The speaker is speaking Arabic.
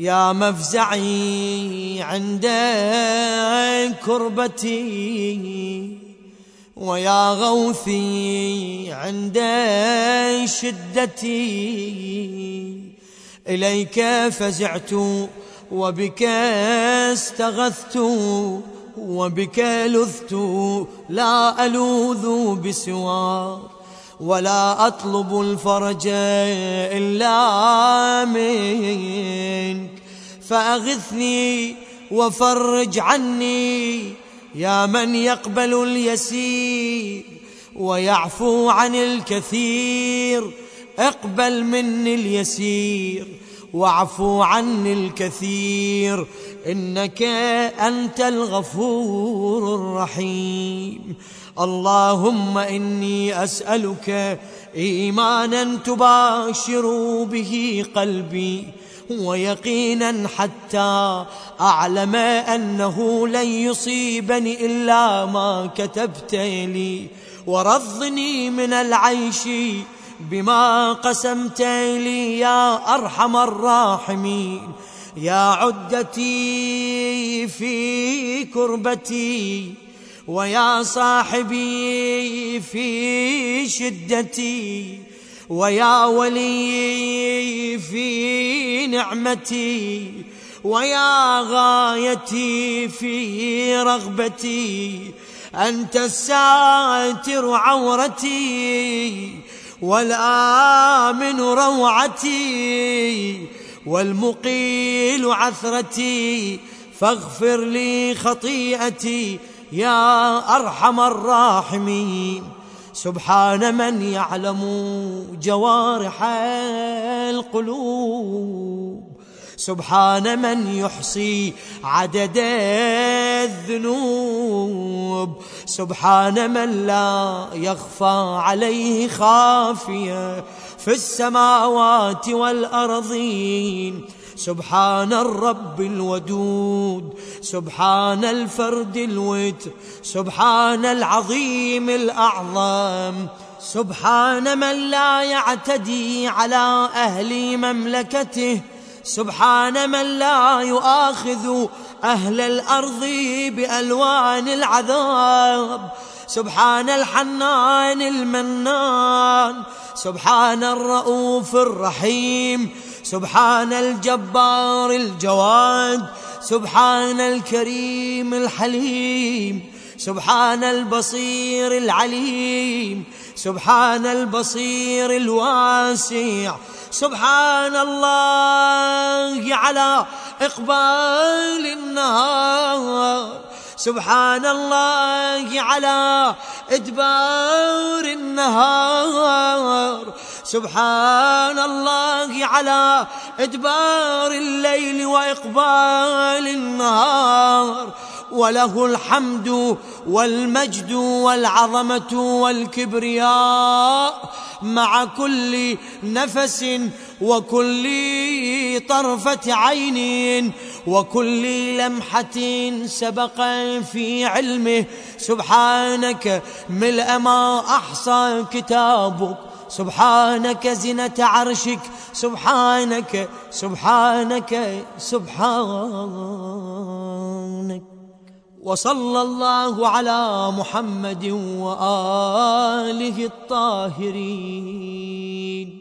يا مفزعي عند كربتي، ويا غوثي عند شدتي. إليك فزعت وبك استغثت، وبك لذت لا ألوذ بسواك، ولا أطلب الفرج إلا منك. فأغثني وفرج عني يا من يقبل اليسير ويعفو عن الكثير. اقبل مني اليسير واعفو عني الكثير، إنك أنت الغفور الرحيم. اللهم إني أسألك إيمانا تباشر به قلبي، ويقينا حتى أعلم أنه لن يصيبني إلا ما كتبت لي، ورضني من العيش بما قسمت لي يا أرحم الراحمين. يا عدتي في كربتي، ويا صاحبي في شدتي، ويا ولي في نعمتي، ويا غايتي في رغبتي. أنت الساتر عورتي، والآمن روعتي، والمقيل عثرتي. فاغفر لي خطيئتي يا أرحم الراحمين. سبحان من يعلم جوارح القلوب، سبحان من يحصي عدد الذنوب، سبحان من لا يخفى عليه خافية في السماوات والأرضين. سبحان الرب الودود، سبحان الفرد الوتر، سبحان العظيم الأعظم. سبحان من لا يعتدي على أهل مملكته، سبحان من لا يؤاخذ أهل الأرض بألوان العذاب. سبحان الحنان المنان، سبحان الرؤوف الرحيم، سبحان الجبار الجواد، سبحان الكريم الحليم، سبحان البصير العليم، سبحان البصير الواسع. سبحان الله على إقبال النهار، سبحان الله على إدبار النهار، سبحان الله على إدبار الليل وإقبال النهار. وله الحمد والمجد والعظمة والكبرياء مع كل نفس وكل طرفة عين وكل لمحة سبق في علمه. سبحانك ملء ما أحصى كتابك، سبحانك زنة عرشك، سبحانك سبحانك سبحانك. وصلى الله على محمد وآله الطاهرين.